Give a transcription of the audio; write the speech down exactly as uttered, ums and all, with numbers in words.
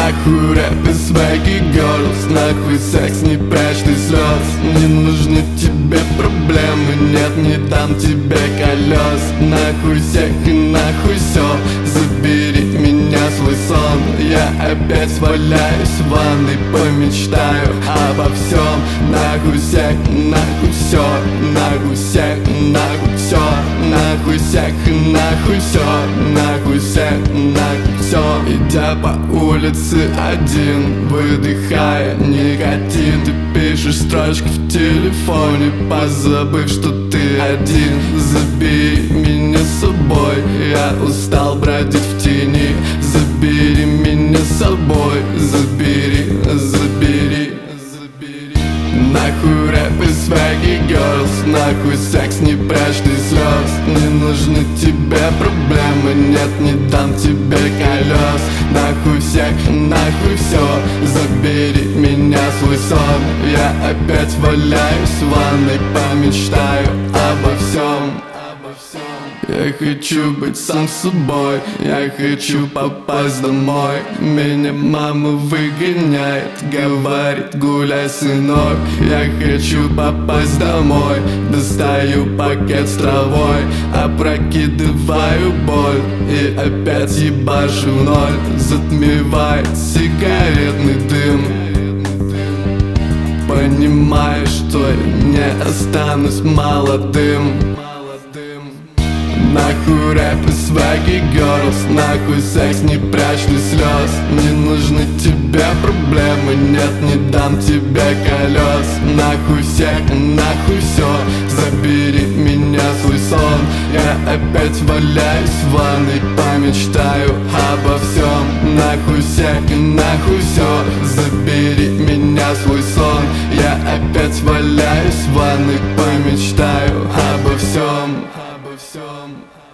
Нахуй рэп и свеги, girls, нахуй секс, не прячь ты слез. Не нужны тебе проблемы, нет, не дам тебе колес. Нахуй всех и нахуй все, забери меня свой сон. Я опять валяюсь в ванной, помечтаю обо всем. Нахуй всех, нахуй все, нахуй всех, нахуй все, нахуй всех и нахуй все, нахуй всех, нахуй все. Идя по улице один, выдыхая никотин, ты пишешь строчку в телефоне, позабыв, что ты один. Забери меня с собой, я устал бродить в тени. Забери меня с собой, забери, забери, забери. Нахуй рэп и свеги, girls, нахуй секс, не прячь ты слез. Не нужны тебе проблемы, нет, не дам тебе колес. Нахуй всех, нахуй все, забери меня свой сон. Я опять валяюсь в ванной, помечтаю обо всем. Я хочу быть сам собой, я хочу попасть домой. Меня мама выгоняет, говорит: гуляй, сынок. Я хочу попасть домой, достаю пакет с травой, опрокидываю боль и опять ебашу ноль. Затмевает сигаретный дым, понимаю, что я не останусь молодым. Нахуй рэп и свеги, girls, нахуй секс, не прячь ты слез. Не нужны тебе проблемы, нет, не дам тебе колес. Нахуй всех, нахуй все, забери меня свой сон. Я опять валяюсь в ванной, помечтаю обо всем. Нахуй всех, нахуй все, забери меня свой сон. Я опять валяюсь в ванной, помечтаю обо всем. Обо всем.